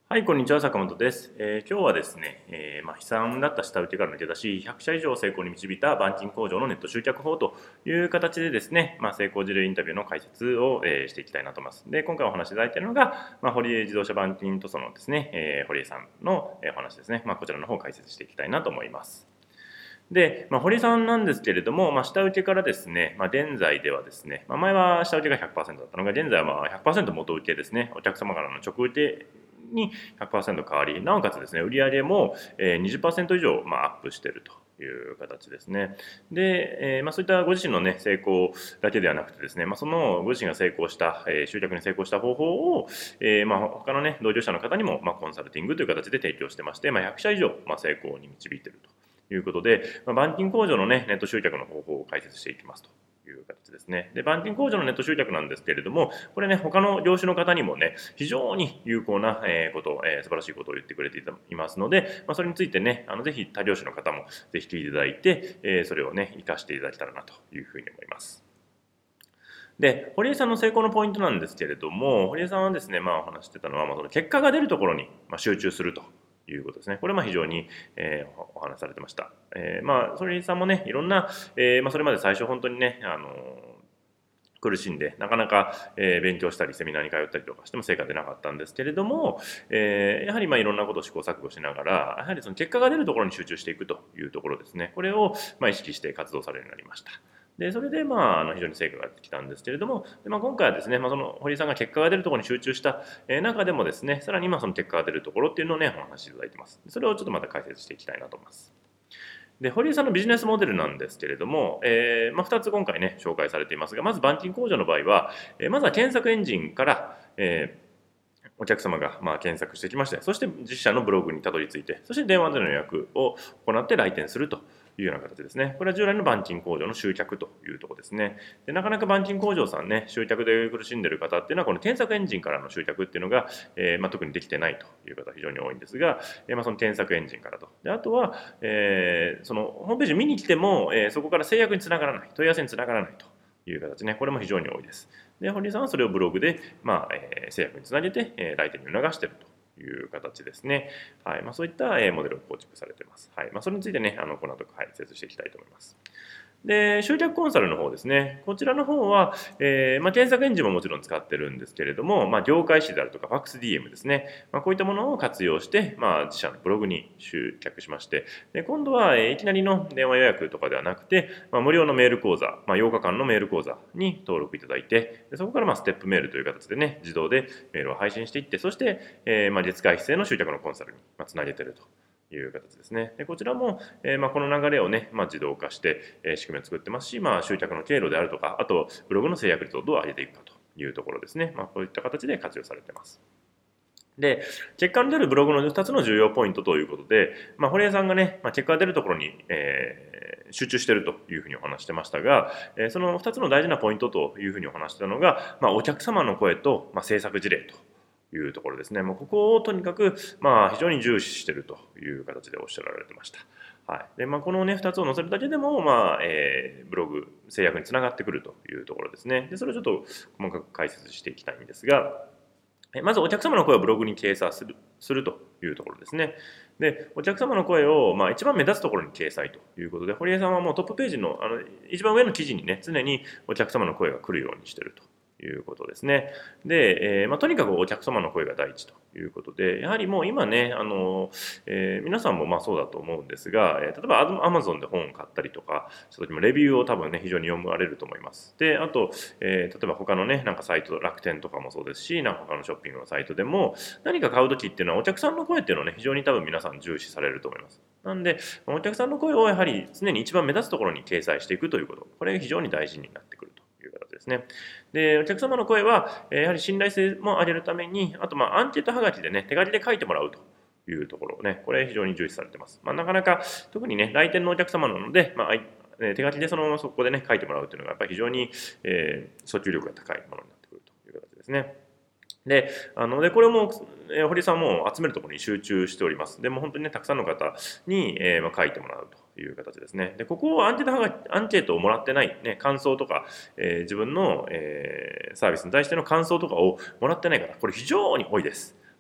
はい、こんにちは、坂本です。今日はですね、悲惨だった下請けから抜け出し、100社以上成功に導いた板金工場のネット集客法という形でですね、成功事例インタビューの解説を、していきたいなと思います。で、今回お話しいただいているのが、堀江自動車板金塗装のですね、堀江さんの、お話ですね。こちらの方を解説していきたいなと思います。で、堀さんなんですけれども、下請けからですね、現在ではですね、前は下請けが 100% だったのが、現在は100% 元請けですね、お客様からの直請けに 100% 変わり、なおかつですね、売上も 20% 以上アップしているという形ですね。で、そういったご自身のね、成功だけではなくてですね、そのご自身が成功した、集客に成功した方法を、他のね、同業者の方にも、コンサルティングという形で提供してまして、100社以上、成功に導いているということで、板金工場のね、ネット集客の方法を解説していきますという形ですね。で、板金工場のネット集客なんですけれども、これね、他の業種の方にもね、非常に有効なこと、素晴らしいことを言ってくれていますので、それについてね、ぜひ他業種の方もぜひ聞いていただいて、それをね、活かしていただけたらなというふうに思います。で、堀江さんの成功のポイントなんですけれども、堀江さんはですね、お話してたのは、その結果が出るところに集中するということですね。これは非常に、お話しされてました。堀江さんもね、いろんな、それまで最初本当にね、苦しんでなかなか、勉強したりセミナーに通ったりとかしても成果出なかったんですけれども、やはりいろんなことを試行錯誤しながらやはりその結果が出るところに集中していくというところですね。これを意識して活動されるようになりました。でそれで非常に成果が出てきたんですけれども、今回はですね、その堀井さんが結果が出るところに集中した中でもですね、さらにその結果が出るところっていうのをね、お話しいただいてます。それをちょっとまた解説していきたいなと思います。で、堀江さんのビジネスモデルなんですけれども、2つ今回ね、紹介されていますが、まず板金工場の場合は、まずは検索エンジンから、お客様が検索してきまして、そして自社のブログにたどり着いて、そして電話での予約を行って来店するというような形ですね。これは従来の板金工場の集客というところですね。でなかなか板金工場さんね、集客で苦しんでいる方っていうのは、この検索エンジンからの集客っていうのが、特にできてないという方非常に多いんですが、その検索エンジンからと。であとは、そのホームページ見に来ても、そこから制約につながらない、問い合わせにつながらないという形ね。これも非常に多いです。で、堀井さんはそれをブログで、制約につなげて、来店に促しているという形ですね。はい。そういった、モデルを構築されています。はい。それについてね、この後解説していきたいと思います。で、集客コンサルの方ですね。こちらの方は、検索エンジンももちろん使ってるんですけれども、業界誌であるとか、ファックス DM ですね。こういったものを活用して、自社のブログに集客しまして、で今度は、いきなりの電話予約とかではなくて、無料のメール講座、8日間のメール講座に登録いただいて、でそこからステップメールという形でね、自動でメールを配信していって、そして、月会費制の集客のコンサルにつなげていると。いう形ですね。でこちらも、この流れをね、自動化して、仕組みを作ってますし、集客の経路であるとか、あとブログの制約率をどう上げていくかというところですね。こういった形で活用されています。で、結果に出るブログの2つの重要ポイントということで、堀江さんがね、結果が出るところに、集中しているというふうにお話してましたが、その2つの大事なポイントというふうにお話したのが、お客様の声と、制作事例というところですね。もうここをとにかく、非常に重視しているという形でおっしゃられてました。はい。で、このね、2つを載せるだけでも、ブログ、制約につながってくるというところですね。で、それをちょっと細かく解説していきたいんですが、まずお客様の声をブログに掲載するというところですね。で、お客様の声を一番目立つところに掲載ということで、堀江さんはもうトップページの一番上の記事にね、常にお客様の声が来るようにしているということですね。で、とにかくお客様の声が第一ということで、やはりもう今ね、皆さんもそうだと思うんですが、例えば Amazon で本を買ったりとかした時もレビューを多分ね、非常に読まれると思います。で、あと、例えば他のね、なんかサイト、楽天とかもそうですし、なんか他のショッピングのサイトでも、何か買う時っていうのはお客さんの声っていうのをね、非常に多分皆さん重視されると思います。なんで、お客さんの声をやはり常に一番目立つところに掲載していくということ、これが非常に大事になってくるという形ですね。で、お客様の声は、やはり信頼性も上げるために、あとアンケートはがきでね、手書きで書いてもらうというところをね、これ非常に重視されてます。なかなか、特にね、来店のお客様なので、手書きでそこでね、書いてもらうというのが、やっぱり非常に、訴求力が高いものになってくるという形ですね。で、これも、堀さんも集めるところに集中しております。でも本当にね、たくさんの方に、書いてもらうという形ですね。で、ここをアンケートをもらってない、ね、感想とか、自分の、サービスに対しての感想とかをもらってない方、これ非常に多いです。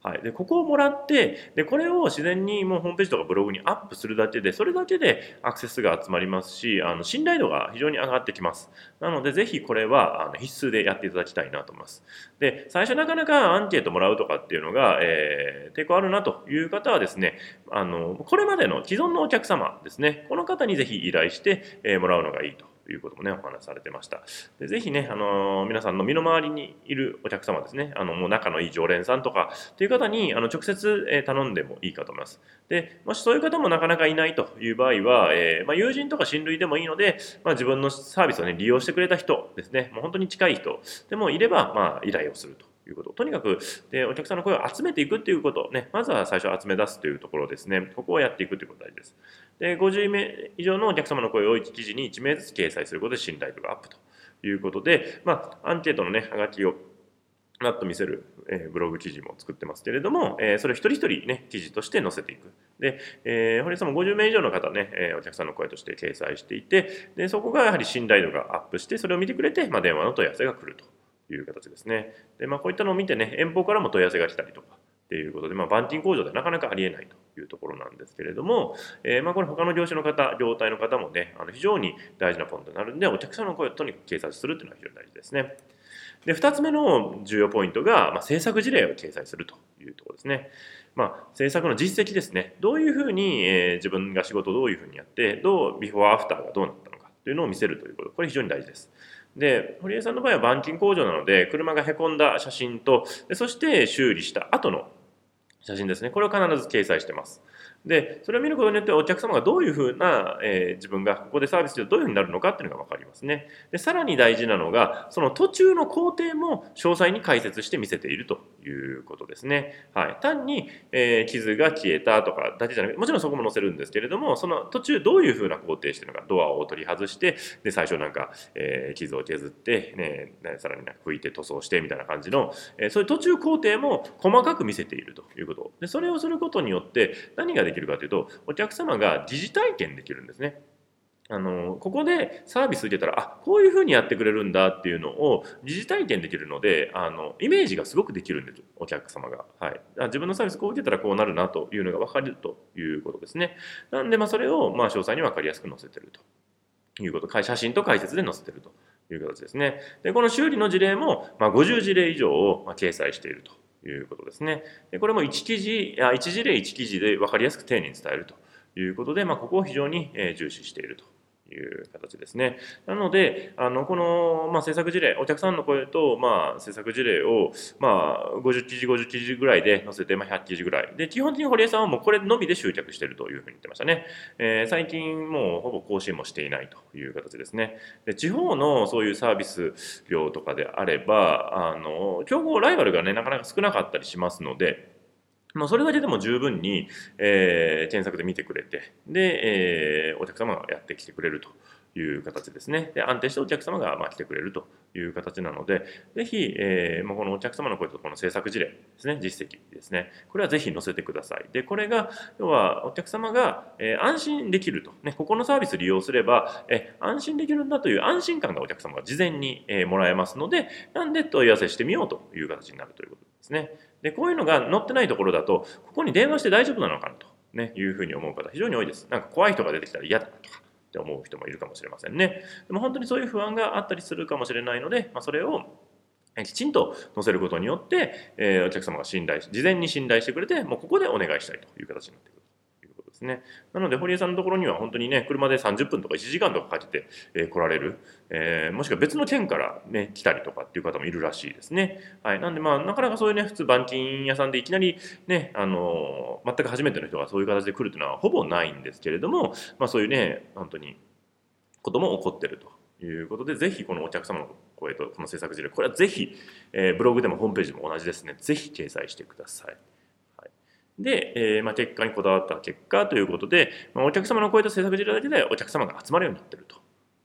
はい、でここをもらって、でこれを自然にもうホームページとかブログにアップするだけで、それだけでアクセスが集まりますし、信頼度が非常に上がってきます。なのでぜひこれは必須でやっていただきたいなと思います。で最初なかなかアンケートもらうとかっていうのが、抵抗あるなという方はですね、これまでの既存のお客様ですね、この方にぜひ依頼して、もらうのがいいということもね、お話しされてました。でぜひね、皆さんの身の回りにいるお客様ですね、もう仲のいい常連さんとかっていう方に直接、頼んでもいいかと思います。でもしそういう方もなかなかいないという場合は、友人とか親類でもいいので、自分のサービスをね利用してくれた人ですね、もう本当に近い人でもいれば、依頼をするということ。とにかくでお客さんの声を集めていくっていうことね、まずは最初集め出すというところですね、ここをやっていくということが大事です。で50名以上のお客様の声を1記事に1名ずつ掲載することで信頼度がアップということで、アンケートのねはがきをパッと見せる、ブログ記事も作ってますけれども、それを一人一人ね記事として載せていく。で、堀江さんも50名以上の方ね、お客さんの声として掲載していて、でそこがやはり信頼度がアップして、それを見てくれて、電話の問い合わせが来るという形ですね。で、こういったのを見てね、遠方からも問い合わせが来たりとかっていうことで、板金工場ではなかなかありえないというところなんですけれども、これ他の業種の方、業態の方もね、非常に大事なポイントになるんで、お客さんの声をとにかく掲載するっていうのは非常に大事ですね。で、2つ目の重要ポイントが、制作事例を掲載するというところですね。制作の実績ですね。どういうふうに、自分が仕事をどういうふうにやって、ビフォーアフターがどうなったのかというのを見せるということ。これ非常に大事です。で、堀江さんの場合は板金工場なので、車がへこんだ写真と、そして修理した後の写真ですね。これを必ず掲載してます。で、それを見ることによってお客様がどういうふうな、自分がここでサービスでどういうふうになるのかっていうのが分かりますね。で、さらに大事なのが、その途中の工程も詳細に解説して見せているということですね。はい。単に、傷が消えたとかだけじゃなくて、もちろんそこも載せるんですけれども、その途中どういうふうな工程してるのか、ドアを取り外して、で、最初傷を削って、ね、さらに拭いて塗装してみたいな感じの、そういう途中工程も細かく見せているということ。で、それをすることによって何ができるかというと、お客様が疑似体験できるんですね。ここでサービス受けたら、こういうふうにやってくれるんだっていうのを疑似体験できるので、イメージがすごくできるんです、お客様が。はい。自分のサービスこう受けたらこうなるなというのが分かるということですね。なんで、それを詳細に分かりやすく載せてるということ。写真と解説で載せてるという形ですね。で、この修理の事例も、50事例以上を掲載しているということですね。で、これも1事例1記事で分かりやすく丁寧に伝えるということで、ここを非常に重視しているという形ですね。なので、この、制作事例、お客さんの声と、制作事例を、50記事、50記事ぐらいで載せて、100記事ぐらい。で、基本的に堀江さんはもうこれのみで集客しているというふうに言ってましたね。最近もうほぼ更新もしていないという形ですね。で、地方のそういうサービス業とかであれば、競合ライバルがね、なかなか少なかったりしますので、それだけでも十分に、検索で見てくれて、で、お客様がやってきてくれるという形ですね。で、安定してお客様が来てくれるという形なので、ぜひ、このお客様の声とこの制作事例ですね、実績ですね。これはぜひ載せてください。で、これが、要はお客様が、安心できると。ね、ここのサービス利用すれば、安心できるんだという安心感がお客様が事前に、もらえますので、なんで問い合わせしてみようという形になるということですね。で、こういうのが載ってないところだと、ここに電話して大丈夫なのかなと、いうふうに思う方非常に多いです。なんか怖い人が出てきたら嫌だなとかって思う人もいるかもしれませんね。でも本当にそういう不安があったりするかもしれないので、それをきちんと載せることによって、お客様が事前に信頼してくれて、もうここでお願いしたいという形になってくる。ですね。なので、堀江さんのところには本当にね、車で30分とか1時間とかかけて、来られる、もしくは別の県からね、来たりとかっていう方もいるらしいですね。はい。なんで、なかなかそういうね、普通板金屋さんでいきなりね、全く初めての人がそういう形で来るというのはほぼないんですけれども、そういうね、本当にことも起こってるということで、ぜひこのお客様の声とこの制作事例、これはぜひ、ブログでもホームページでも同じですね、ぜひ掲載してください。で、結果にこだわった結果ということで、お客様の声と制作事例だけでお客様が集まるようになっていると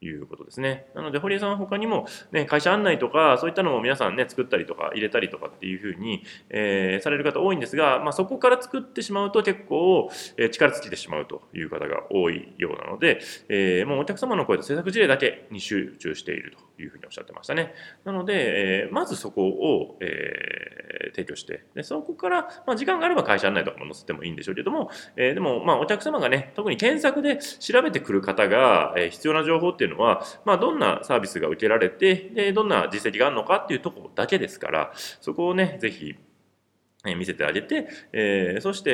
いうことですね。なので、堀江さんは他にも、ね、会社案内とか、そういったのも皆さんね、作ったりとか、入れたりとかっていうふうに、される方多いんですが、そこから作ってしまうと結構、力尽きてしまうという方が多いようなので、もうお客様の声と制作事例だけに集中しているというふうにおっしゃってましたね。なので、まずそこを、提供して、でそこから、時間があれば会社案内とかも載せてもいいんでしょうけども、でも、お客様がね、特に検索で調べてくる方が、必要な情報っていうのは、どんなサービスが受けられて、で、どんな実績があるのかっていうところだけですから、そこをね、ぜひ、見せてあげて、そして、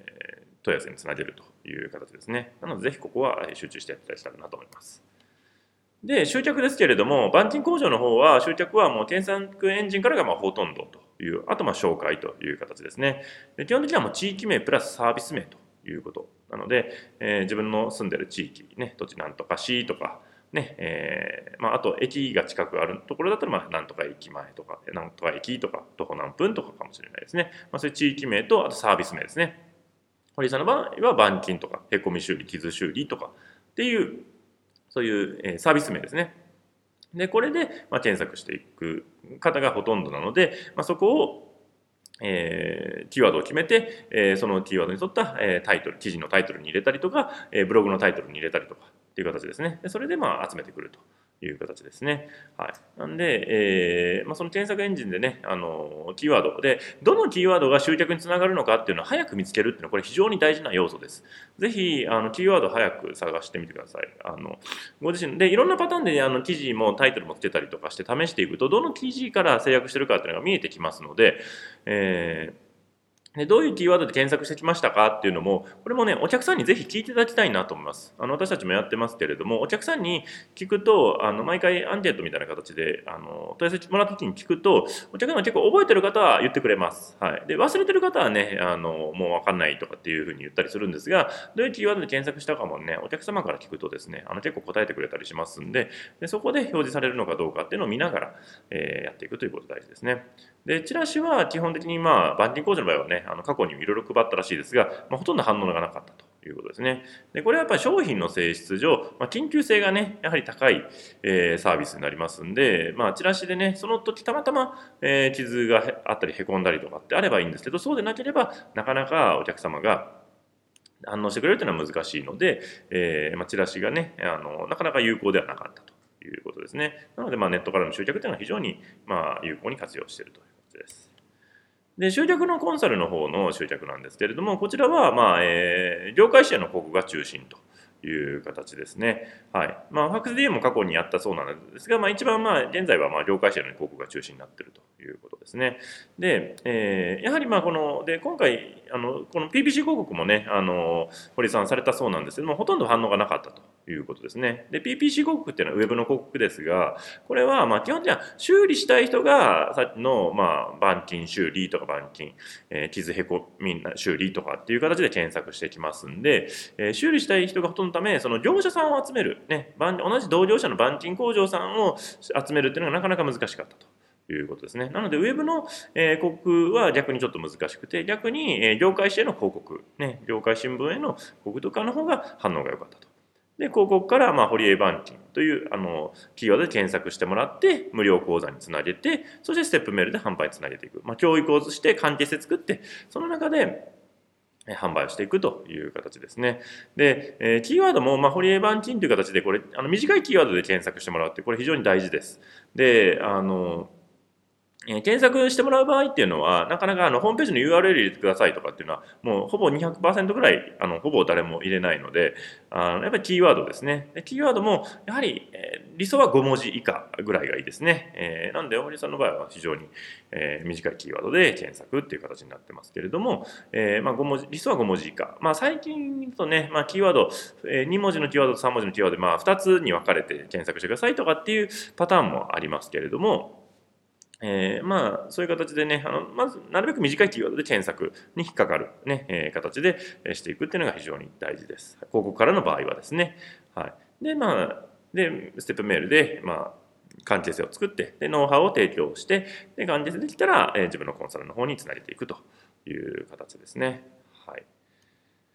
問い合わせにつなげるという形ですね。なので、ぜひここは集中してやっていただきたいなと思います。で、集客ですけれども、板金工場の方は、集客はもう検索エンジンからがほとんどという、あと紹介という形ですね。で、基本的にはもう地域名プラスサービス名ということなので、自分の住んでる地域、ね、土地なんとか市とか、ね、あと駅が近くあるところだったら、なんとか駅前とか、なんとか駅とか、徒歩何分とかかもしれないですね。そういう地域名と、あとサービス名ですね。堀井さんの場合は板金とか、へこみ修理、傷修理とかっていう、そういうサービス名ですね。で、これで検索していく方がほとんどなので、そこをキーワードを決めて、そのキーワードに沿ったタイトル、記事のタイトルに入れたりとか、ブログのタイトルに入れたりとかっていう形ですね。でそれで集めてくるという形ですね。はい。なんで、その検索エンジンでね、キーワードで、どのキーワードが集客につながるのかっていうのを早く見つけるっていうのは、これ非常に大事な要素です。ぜひ、キーワードを早く探してみてください。ご自身で、いろんなパターンで、記事もタイトルもつけたりとかして試していくと、どの記事から制約してるかっていうのが見えてきますので、でどういうキーワードで検索してきましたかっていうのも、これもね、お客さんにぜひ聞いていただきたいなと思います。私たちもやってますけれども、お客さんに聞くと、毎回アンケートみたいな形で、問い合わせもらった時に聞くと、お客さんが結構覚えてる方は言ってくれます。はい。で、忘れてる方はね、もうわかんないとかっていうふうに言ったりするんですが、どういうキーワードで検索したかもね、お客様から聞くとですね、結構答えてくれたりしますんで、そこで表示されるのかどうかっていうのを見ながら、やっていくということが大事ですね。で、チラシは基本的に板金工場の場合はね、過去にいろいろ配ったらしいですが、ほとんど反応がなかったということですね。で、これはやっぱり商品の性質上、緊急性がね、やはり高い、サービスになりますんで、チラシでね、その時たまたま、傷があったりへこんだりとかってあればいいんですけど、そうでなければ、なかなかお客様が反応してくれるというのは難しいので、チラシがね、なかなか有効ではなかったということですね。なので、ネットからの集客というのは非常に、有効に活用しているということです。で、集客のコンサルの方の集客なんですけれども、こちらは、業界支援の広告が中心という形ですね。はい。ファックス DM も過去にやったそうなんですが、一番現在は業界支援の広告が中心になっているということですね。で、やはり今回、この PPC 広告もね、堀さんされたそうなんですけども、ほとんど反応がなかったということですね。で、PPC 広告っていうのはウェブの広告ですが、これは基本的には修理したい人がさっきの板金修理とか板金、傷へこみ修理とかっていう形で検索してきますんで、修理したい人がほとんどのため、その業者さんを集める、ね、同じ同業者の板金工場さんを集めるっていうのがなかなか難しかったと。いうことですね。なので、ウェブの、広告は逆にちょっと難しくて、逆に、業界紙への広告、ね、業界新聞への広告とかの方が反応が良かったと。で、広告から、堀江板金という、キーワードで検索してもらって、無料講座につなげて、そしてステップメールで販売につなげていく。教育をして関係性作って、その中で、販売をしていくという形ですね。で、キーワードも、堀江板金という形で、これ、短いキーワードで検索してもらうって、これ非常に大事です。で、検索してもらう場合っていうのは、なかなかホームページの URL 入れてくださいとかっていうのは、もうほぼ 200% ぐらい、ほぼ誰も入れないので、やっぱりキーワードですね。でキーワードも、やはり、理想は5文字以下ぐらいがいいですね。なんで、大堀さんの場合は非常に、短いキーワードで検索っていう形になってますけれども、5文字、理想は5文字以下。最近とね、キーワード、2文字のキーワードと3文字のキーワードで、2つに分かれて検索してくださいとかっていうパターンもありますけれども、そういう形でね、まず、なるべく短いキーワードで検索に引っかかる、ね、形でしていくっていうのが非常に大事です。広告からの場合はですね。はい。で、ステップメールで、関係性を作って、で、ノウハウを提供して、で、関係性できたら、自分のコンサルの方につなげていくという形ですね。はい。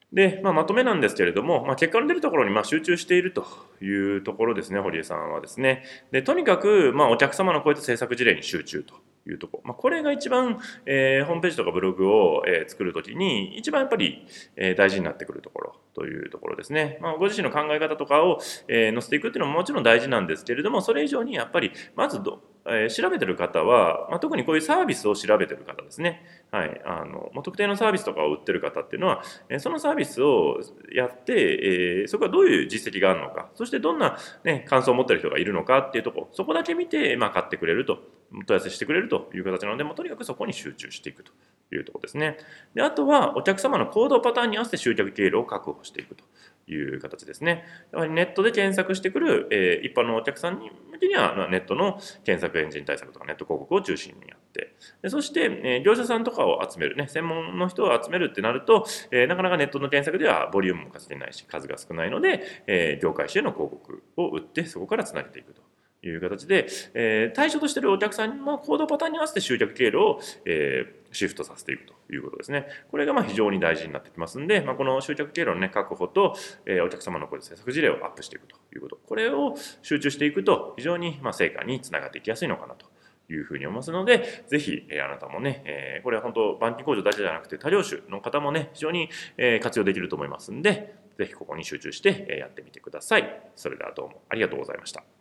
で、まとめなんですけれども、結果の出るところに集中しているというところですね、堀江さんはですね。で、とにかく、お客様の声と制作事例に集中というところ。これが一番、ホームページとかブログを、作るときに、一番やっぱり、大事になってくるところというところですね。ご自身の考え方とかを、載せていくっていうのももちろん大事なんですけれども、それ以上にやっぱり、まず調べてる方は、特にこういうサービスを調べてる方ですね。はい。もう特定のサービスとかを売ってる方っていうのは、そのサービスをやって、そこはどういう実績があるのか、そしてどんな、感想を持ってる人がいるのかっていうところ、そこだけ見て、買ってくれると、問い合わせしてくれるという形なので、とにかくそこに集中していくというところですね。で、あとは、お客様の行動パターンに合わせて集客経路を確保していくという形ですね。やはりネットで検索してくる、一般のお客さんに向けには、ネットの検索エンジン対策とかネット広告を中心にやって、でそして、業者さんとかを集める、専門の人を集めるってなると、なかなかネットの検索ではボリュームも稼げないし、数が少ないので、業界誌への広告を売って、そこからつなげていくという形で、対象としているお客さんの行動パターンに合わせて集客経路を、シフトさせていくということですね。これが非常に大事になってきますんで、この集客経路の、確保と、お客様の制作事例をアップしていくということ。これを集中していくと、非常に成果につながっていきやすいのかなというふうに思いますので、ぜひ、あなたもね、これは本当、板金工場だけじゃなくて、多業種の方もね、非常に、活用できると思いますんで、ぜひここに集中して、やってみてください。それではどうもありがとうございました。